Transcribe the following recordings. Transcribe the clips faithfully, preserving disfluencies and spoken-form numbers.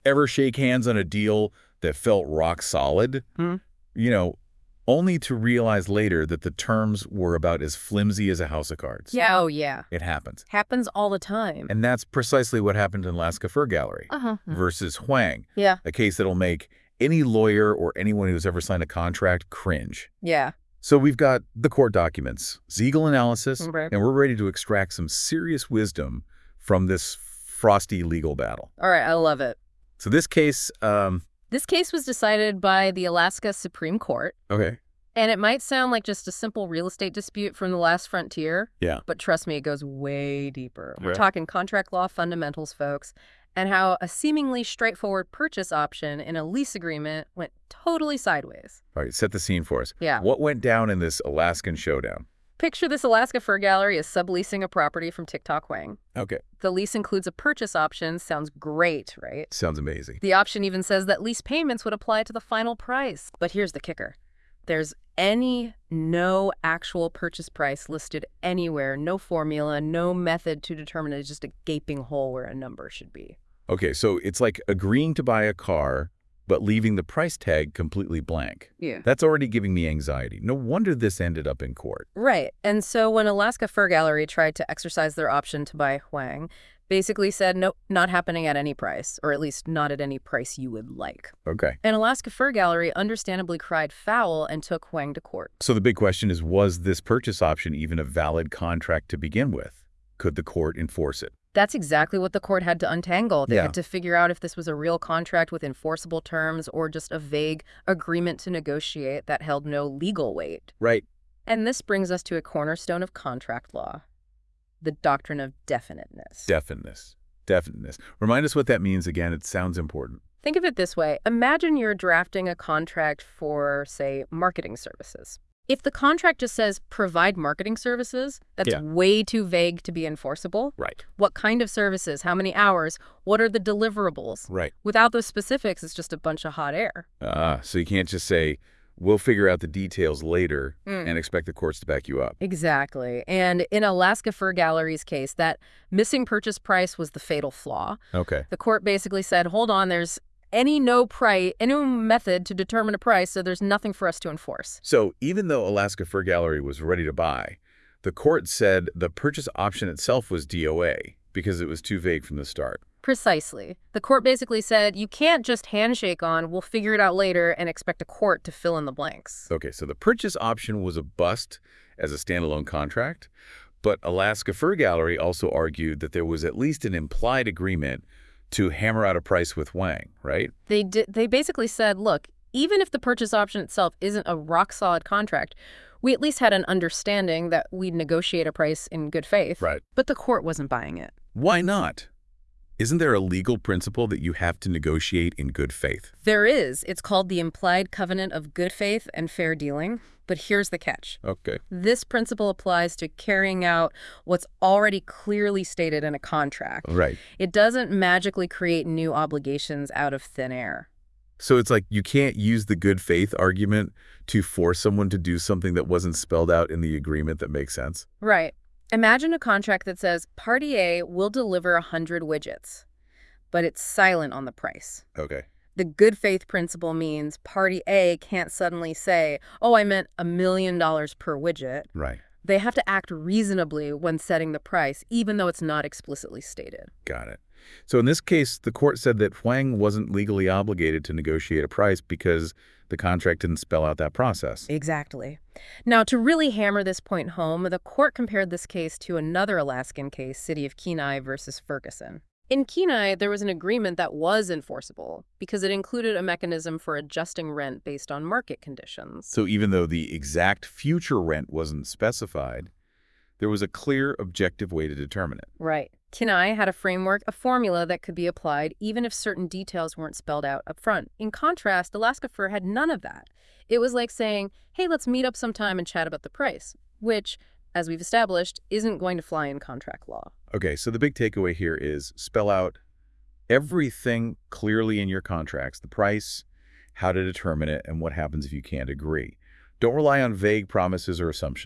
Ever shake hands on a deal that felt rock solid? Hmm? You know, only to realize later that the terms were about as flimsy as a house of cards. Yeah. Oh, yeah. It happens. Happens all the time. And that's precisely what happened in Alaska Fur Gallery Uh-huh. versus Huang, Yeah. a case that'll make any lawyer or anyone who's ever signed a contract cringe. Yeah. So we've got the court documents, Siegel analysis, Okay. and we're ready to extract some serious wisdom from this frosty legal battle. All right. I love it. So this case, um, This case was decided by the Alaska Supreme Court. okay, And it might sound like just a simple real estate dispute from the last frontier. yeah. But trust me, it goes way deeper. We're Right. talking contract law fundamentals, folks, and how a seemingly straightforward purchase option in a lease agreement went totally sideways. All right, set the scene for us. Yeah. What went down in this Alaskan showdown? Picture this Alaska Fur Gallery is subleasing a property from TikTok Huang. Okay, The lease includes a purchase option. Sounds great, right? sounds amazing. The option even says that lease payments would apply to the final price. But here's the kicker. There's any no actual purchase price listed anywhere, no formula, no method to determine it. It's just a gaping hole where a number should be. Okay, so it's like agreeing to buy a car, but leaving the price tag completely blank. Yeah. That's already giving me anxiety. No wonder this ended up in court. Right. And so when Alaska Fur Gallery tried to exercise their option to buy Huang, basically said, nope, not happening at any price, or at least not at any price you would like. Okay. And Alaska Fur Gallery understandably cried foul and took Huang to court. So the big question is, was this purchase option even a valid contract to begin with? Could the court enforce it? That's exactly what the court had to untangle. They Yeah. had to figure out if this was a real contract with enforceable terms or just a vague agreement to negotiate that held no legal weight. Right. And this brings us to a cornerstone of contract law, the doctrine of definiteness. Definiteness. Definiteness. Remind us what that means again. It sounds important. Think of it this way. Imagine you're drafting a contract for, say, marketing services. If the contract just says provide marketing services, that's Yeah. way too vague to be enforceable. Right. What kind of services? How many hours? What are the deliverables? Right. Without those specifics, it's just a bunch of hot air. Ah, so you can't just say, we'll figure out the details later Mm. and expect the courts to back you up. Exactly. And in Alaska Fur Gallery's case, that missing purchase price was the fatal flaw. Okay. The court basically said, hold on, there's any no price, any method to determine a price, so there's nothing for us to enforce. So even though Alaska Fur Gallery was ready to buy, the court said the purchase option itself was D O A because it was too vague from the start. Precisely. The court basically said, you can't just handshake on, we'll figure it out later, and expect a court to fill in the blanks. Okay, so the purchase option was a bust as a standalone contract, but Alaska Fur Gallery also argued that there was at least an implied agreement to hammer out a price with Huang, right? They did. They basically said, look, even if the purchase option itself isn't a rock-solid contract, we at least had an understanding that we'd negotiate a price in good faith. Right. But the court wasn't buying it. Why not? Isn't there a legal principle that you have to negotiate in good faith? There is. It's called the implied covenant of good faith and fair dealing. But here's the catch. Okay. This principle applies to carrying out what's already clearly stated in a contract. Right. It doesn't magically create new obligations out of thin air. So it's like you can't use the good faith argument to force someone to do something that wasn't spelled out in the agreement that makes sense. Right. Imagine a contract that says Party A will deliver one hundred widgets, but it's silent on the price. Okay. The good faith principle means Party A can't suddenly say, oh, I meant a million dollars per widget. Right. They have to act reasonably when setting the price, even though it's not explicitly stated. Got it. So in this case, the court said that Huang wasn't legally obligated to negotiate a price because the contract didn't spell out that process. Exactly. Now, to really hammer this point home, the court compared this case to another Alaskan case, City of Kenai versus Ferguson. In Kenai, there was an agreement that was enforceable because it included a mechanism for adjusting rent based on market conditions. So even though the exact future rent wasn't specified, there was a clear, objective way to determine it. Right. Kenai had a framework, a formula that could be applied even if certain details weren't spelled out up front. In contrast, Alaska Fur had none of that. It was like saying, hey, let's meet up sometime and chat about the price, which, as we've established, isn't going to fly in contract law. Okay, so the big takeaway here is spell out everything clearly in your contracts, the price, how to determine it, and what happens if you can't agree. Don't rely on vague promises or assumptions.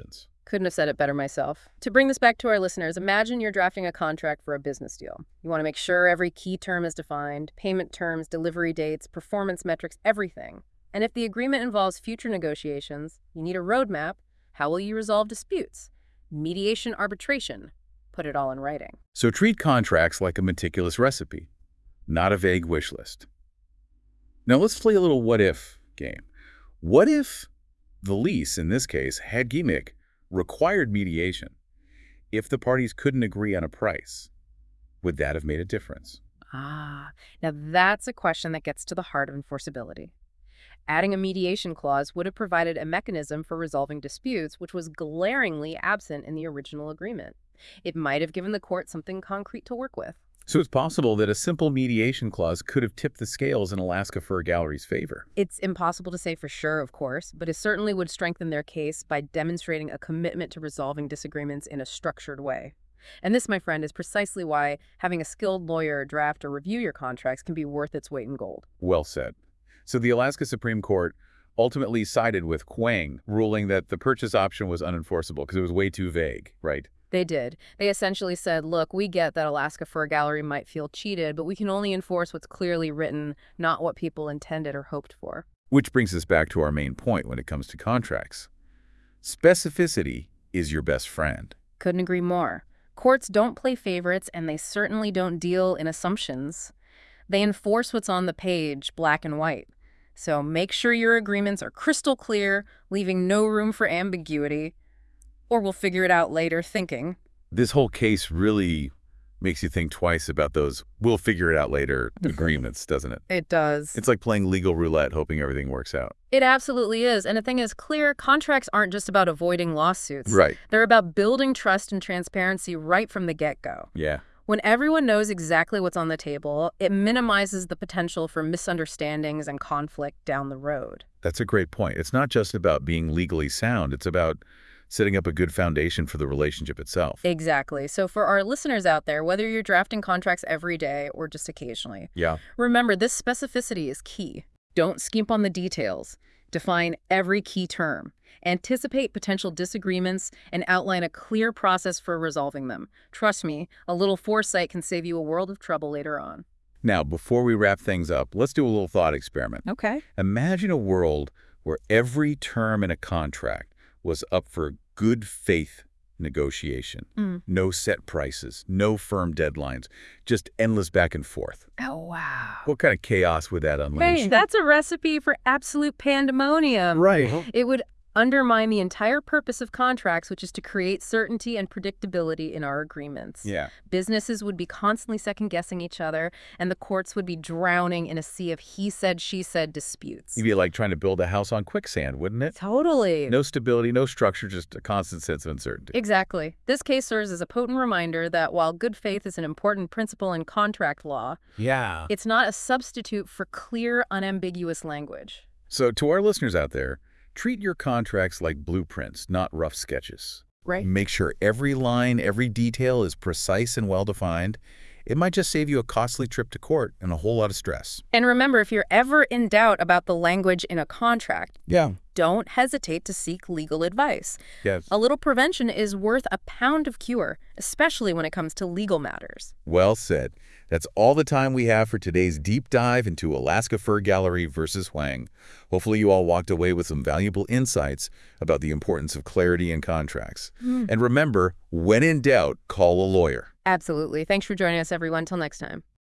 Couldn't have said it better myself. To bring this back to our listeners, imagine you're drafting a contract for a business deal. You want to make sure every key term is defined, payment terms, delivery dates, performance metrics, everything. And if the agreement involves future negotiations, you need a roadmap. How will you resolve disputes? Mediation, arbitration. Put it all in writing. So treat contracts like a meticulous recipe, not a vague wish list. Now let's play a little what-if game. What if the lease, in this case, had gimmick, required mediation? If the parties couldn't agree on a price, would that have made a difference? Ah, now that's a question that gets to the heart of enforceability. Adding a mediation clause would have provided a mechanism for resolving disputes, which was glaringly absent in the original agreement. It might have given the court something concrete to work with. So it's possible that a simple mediation clause could have tipped the scales in Alaska Fur Gallery's favor. It's impossible to say for sure, of course, but it certainly would strengthen their case by demonstrating a commitment to resolving disagreements in a structured way. And this, my friend, is precisely why having a skilled lawyer draft or review your contracts can be worth its weight in gold. Well said. So the Alaska Supreme Court ultimately sided with Hwang, ruling that the purchase option was unenforceable because it was way too vague, right? They did. They essentially said, look, we get that Alaska Fur Gallery might feel cheated, but we can only enforce what's clearly written, not what people intended or hoped for. Which brings us back to our main point when it comes to contracts. Specificity is your best friend. Couldn't agree more. Courts don't play favorites, and they certainly don't deal in assumptions. They enforce what's on the page, black and white. So make sure your agreements are crystal clear, leaving no room for ambiguity. Or we'll figure it out later thinking. This whole case really makes you think twice about those we'll figure it out later agreements, doesn't it? It does. It's like playing legal roulette, hoping everything works out. It absolutely is. And the thing is, clear contracts aren't just about avoiding lawsuits. Right. They're about building trust and transparency right from the get-go. Yeah. When everyone knows exactly what's on the table, it minimizes the potential for misunderstandings and conflict down the road. That's a great point. It's not just about being legally sound. It's about setting up a good foundation for the relationship itself. Exactly. So for our listeners out there, whether you're drafting contracts every day or just occasionally, Yeah. remember this specificity is key. Don't skimp on the details. Define every key term. Anticipate potential disagreements and outline a clear process for resolving them. Trust me, a little foresight can save you a world of trouble later on. Now, before we wrap things up, let's do a little thought experiment. Okay. Imagine a world where every term in a contract was up for good faith negotiation. Mm. No set prices, no firm deadlines, just endless back and forth. Oh, wow. What kind of chaos would that unleash? Hey, that's a recipe for absolute pandemonium. Right. It would undermine the entire purpose of contracts, which is to create certainty and predictability in our agreements. Yeah. Businesses would be constantly second-guessing each other, and the courts would be drowning in a sea of he said, she said disputes. It'd be like trying to build a house on quicksand, wouldn't it? Totally. No stability, no structure, just a constant sense of uncertainty. Exactly. This case serves as a potent reminder that while good faith is an important principle in contract law, Yeah. it's not a substitute for clear, unambiguous language. So to our listeners out there, treat your contracts like blueprints, not rough sketches. Right. Make sure every line, every detail is precise and well-defined. It might just save you a costly trip to court and a whole lot of stress. And remember, if you're ever in doubt about the language in a contract, Yeah. don't hesitate to seek legal advice. Yes. A little prevention is worth a pound of cure, especially when it comes to legal matters. Well said. That's all the time we have for today's deep dive into Alaska Fur Gallery versus Hwang. Hopefully you all walked away with some valuable insights about the importance of clarity in contracts. Mm. And remember, when in doubt, call a lawyer. Absolutely. Thanks for joining us, everyone. Till next time.